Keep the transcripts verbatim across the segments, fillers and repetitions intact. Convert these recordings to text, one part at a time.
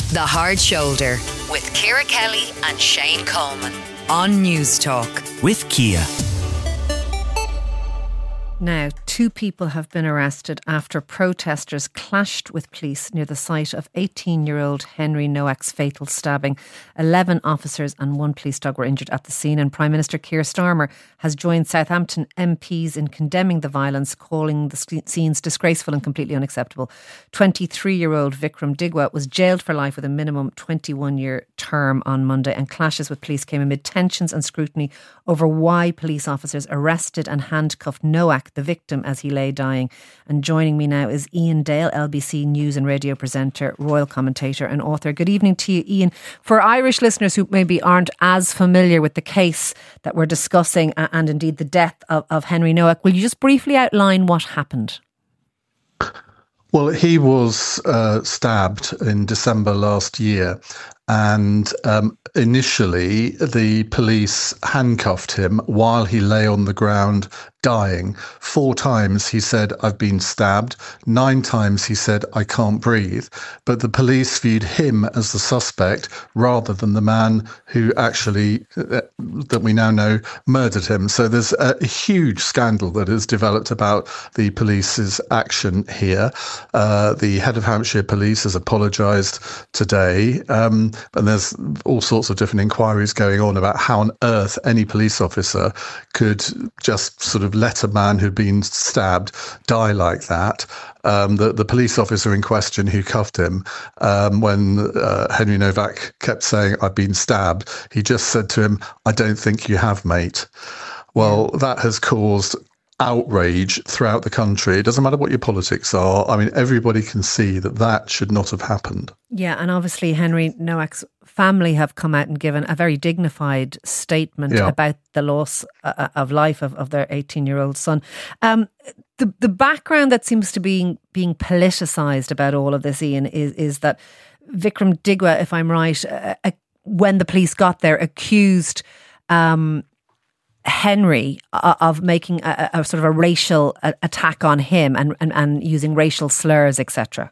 The Hard Shoulder with Ciara Kelly and Shane Coleman on News Talk. With Kia. Now, two people have been arrested after protesters clashed with police near the site of eighteen-year-old Henry Nowak's fatal stabbing. Eleven officers and one police dog were injured at the scene, and Prime Minister Keir Starmer has joined Southampton M Ps in condemning the violence, calling the scenes disgraceful and completely unacceptable. twenty-three-year-old Vikram Digwa was jailed for life with a minimum twenty-one-year term on Monday, and clashes with police came amid tensions and scrutiny over why police officers arrested and handcuffed Nowak, the victim, as he lay dying. And joining me now is Ian Dale, L B C News and radio presenter, royal commentator and author. Good evening to you, Ian. For Irish listeners who maybe aren't as familiar with the case that we're discussing and indeed the death of, of Henry Nowak, will you just briefly outline what happened? Well, he was uh, stabbed in December last year, and um, initially the police handcuffed him while he lay on the ground dying. Four times he said, "I've been stabbed." Nine times he said, "I can't breathe." But the police viewed him as the suspect rather than the man who actually, uh, that we now know, murdered him. So there's a huge scandal that has developed about the police's action here. Uh, the head of Hampshire Police has apologised today. Um, and there's all sorts of different inquiries going on about how on earth any police officer could just sort of let a man who'd been stabbed die like that. Um, the, the police officer in question who cuffed him, um, when uh, Henry Nowak kept saying, "I've been stabbed," he just said to him, "I don't think you have, mate." Well, that has caused outrage throughout the country. It doesn't matter what your politics are. I mean, everybody can see that that should not have happened. Yeah, and obviously Henry Nowak's family have come out and given a very dignified statement yeah. about the loss uh, of life of, of their eighteen-year-old son. Um, the the background that seems to be being politicised about all of this, Ian, is, is that Vikram Digwa, if I'm right, uh, uh, when the police got there, accused Um, Henry of making a, a sort of a racial attack on him and, and, and using racial slurs, et cetera.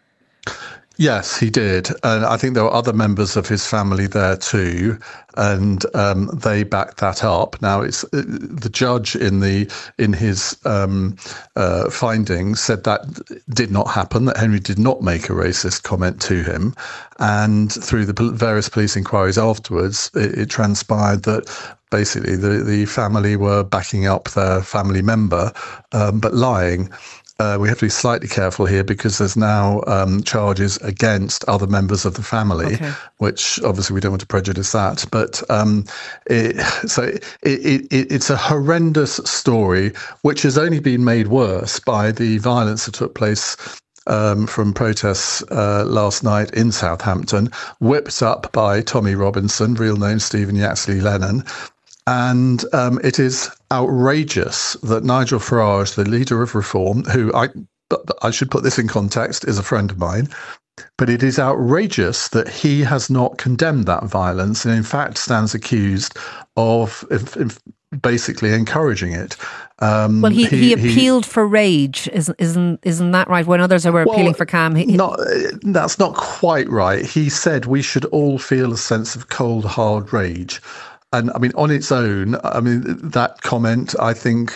Yes, he did. And I think there were other members of his family there too, and um, they backed that up. Now, it's uh, the judge in the in his um, uh, findings said that did not happen, that Henry did not make a racist comment to him. And through the various police inquiries afterwards, it, it transpired that basically the, the family were backing up their family member, um, but lying. Uh, we have to be slightly careful here because there's now um, charges against other members of the family, okay. which obviously we don't want to prejudice that. But um, it, so it, it, it, it's a horrendous story, which has only been made worse by the violence that took place Um, from protests uh, last night in Southampton, whipped up by Tommy Robinson, real name Stephen Yaxley Lennon. And um, it is outrageous that Nigel Farage, the leader of Reform, who I, I should put this in context, is a friend of mine, but it is outrageous that he has not condemned that violence and in fact stands accused of if, if basically encouraging it. Um, well, he, he, he appealed he, for rage, isn't isn't isn't that right? When others were appealing well, for calm, he, not, that's not quite right. He said we should all feel a sense of cold, hard rage. And I mean, on its own, I mean, that comment, I think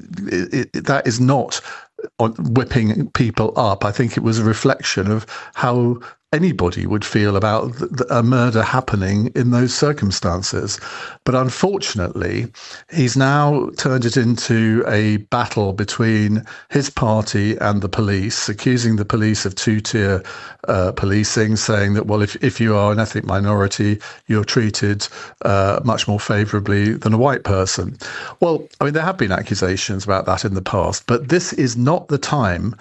it, it, that is not on whipping people up. I think it was a reflection of how anybody would feel about a murder happening in those circumstances. But unfortunately, he's now turned it into a battle between his party and the police, accusing the police of two-tier uh, policing, saying that, well, if, if you are an ethnic minority, you're treated uh, much more favourably than a white person. Well, I mean, there have been accusations about that in the past, but this is not the time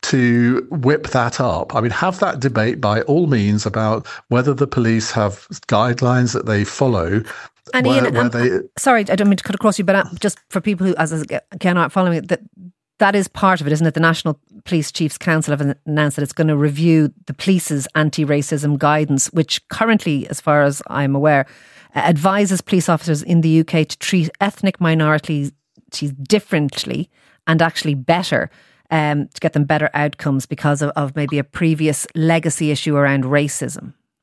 to whip that up. I mean, have that debate by all means about whether the police have guidelines that they follow. And where, Ian, where um, they, sorry, I don't mean to cut across you, but just for people who, as again, aren't following it, that that is part of it, isn't it? The National Police Chiefs Council have announced that it's going to review the police's anti-racism guidance, which currently, as far as I'm aware, advises police officers in the U K to treat ethnic minorities differently and actually better. Um, to get them better outcomes because of, of maybe a previous legacy issue around racism.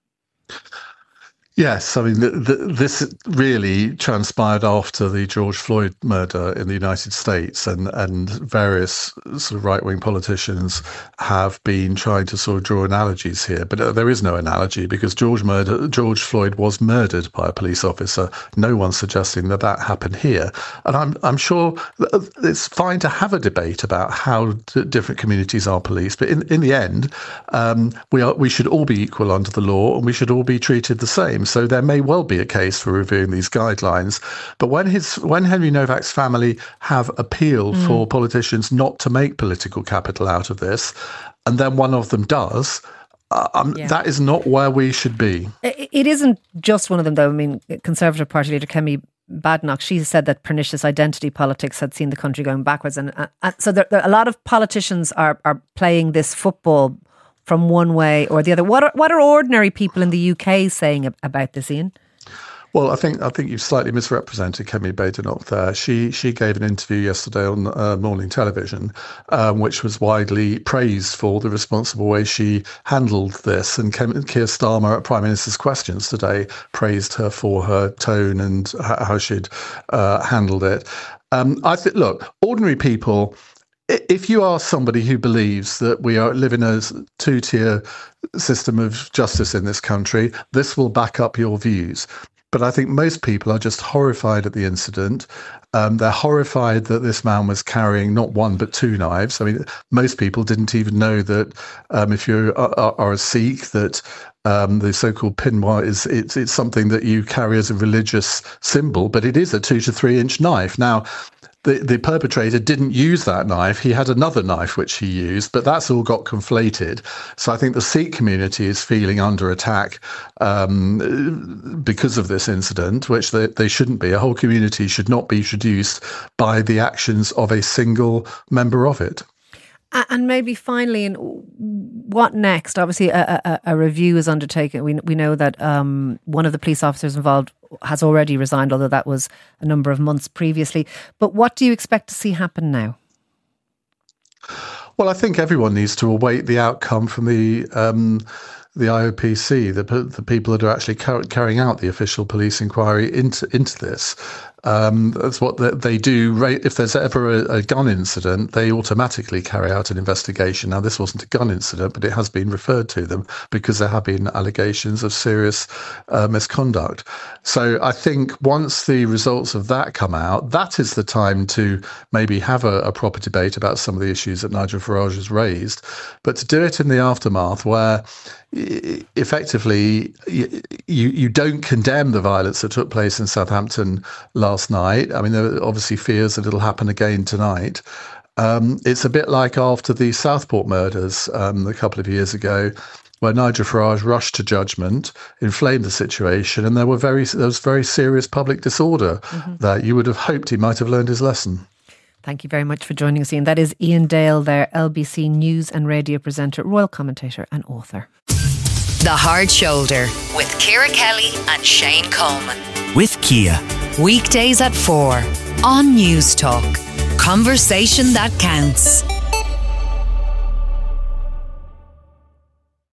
Yes, I mean, the, the, this really transpired after the George Floyd murder in the United States, and, and various sort of right-wing politicians have been trying to sort of draw analogies here. But uh, there is no analogy, because George murder, George Floyd was murdered by a police officer. No one's suggesting that that happened here. And I'm I'm sure it's fine to have a debate about how different communities are policed, but in, in the end, um, we are we should all be equal under the law, and we should all be treated the same. So there may well be a case for reviewing these guidelines. But when his when Henry Novak's family have appealed mm. for politicians not to make political capital out of this, and then one of them does, um, yeah. that is not where we should be. It isn't just one of them, though. I mean, Conservative Party leader Kemi Badenoch, she said that pernicious identity politics had seen the country going backwards. And uh, so there, there, a lot of politicians are, are playing this football from one way or the other. What are, what are ordinary people in the U K saying about this, Ian? Well, I think I think you've slightly misrepresented Kemi Badenoch there. She she gave an interview yesterday on uh, morning television, um, which was widely praised for the responsible way she handled this. And Keir Starmer at Prime Minister's Questions today praised her for her tone and how she'd uh, handled it. Um, I think, look, ordinary people, if you are somebody who believes that we are live in a two-tier system of justice in this country, this will back up your views. But I think most people are just horrified at the incident. Um, they're horrified that this man was carrying not one but two knives. I mean, most people didn't even know that um, if you are, are a Sikh, that um, the so-called pinwa is it's, it's something that you carry as a religious symbol, but it is a two to three inch knife. Now, The, the perpetrator didn't use that knife. He had another knife which he used, but that's all got conflated. So I think the Sikh community is feeling under attack um, because of this incident, which they, they shouldn't be. A whole community should not be seduced by the actions of a single member of it. And maybe finally, what next? Obviously, a, a, a review is undertaken. We we know that um, one of the police officers involved has already resigned, although that was a number of months previously. But what do you expect to see happen now? Well, I think everyone needs to await the outcome from the um, the I O P C, the the people that are actually car- carrying out the official police inquiry into into this. Um, that's what they, they do. If there's ever a, a gun incident, they automatically carry out an investigation. Now, this wasn't a gun incident, but it has been referred to them because there have been allegations of serious uh, misconduct. So I think once the results of that come out, that is the time to maybe have a, a proper debate about some of the issues that Nigel Farage has raised. But to do it in the aftermath, where effectively you, you don't condemn the violence that took place in Southampton last night. I mean, there are obviously fears that it'll happen again tonight. Um, it's a bit like after the Southport murders um, a couple of years ago, where Nigel Farage rushed to judgment, inflamed the situation, and there were very there was very serious public disorder mm-hmm. that you would have hoped he might have learned his lesson. Thank you very much for joining us, Ian. That is Ian Dale there, L B C News and Radio presenter, royal commentator and author. The Hard Shoulder with Ciara Kelly and Shane Coleman. With Kia. Weekdays at four on News Talk. Conversation that counts.